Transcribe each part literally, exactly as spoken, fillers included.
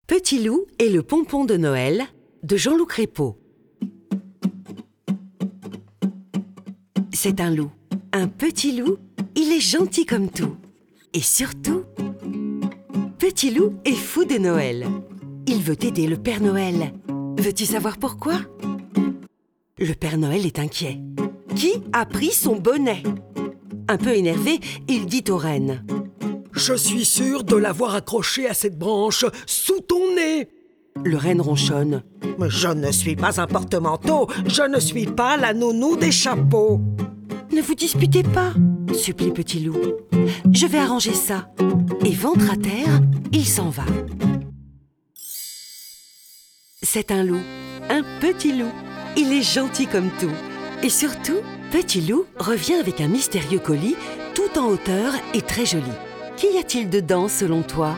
Petit loup et le pompon de Noël de Jean-Loup Crépeau. C'est un loup, un petit loup, il est gentil comme tout. Et surtout, Petit loup est fou de Noël. Il veut aider le Père Noël. Veux-tu savoir pourquoi? Le Père Noël est inquiet. Qui a pris son bonnet? Un peu énervé, il dit aux rennes. Je suis sûr de l'avoir accroché à cette branche, sous ton nez. Le renne ronchonne. Mais je ne suis pas un porte-manteau, je ne suis pas la nounou des chapeaux. Ne vous disputez pas, supplie Petit loup. Je vais arranger ça. Et ventre à terre, il s'en va. C'est un loup, un petit loup. Il est gentil comme tout. Et surtout, Petit loup revient avec un mystérieux colis tout en hauteur et très joli. Qu'y a-t-il dedans selon toi?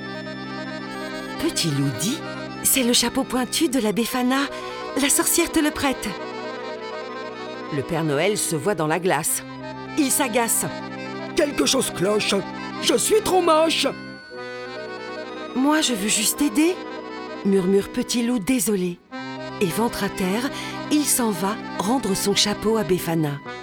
Petit loup dit, c'est le chapeau pointu de la Befana, la sorcière te le prête. Le Père Noël se voit dans la glace. Il s'agace. Quelque chose cloche, je suis trop moche. Moi je veux juste aider, murmure Petit loup désolé. Et ventre à terre, il s'en va rendre son chapeau à Befana.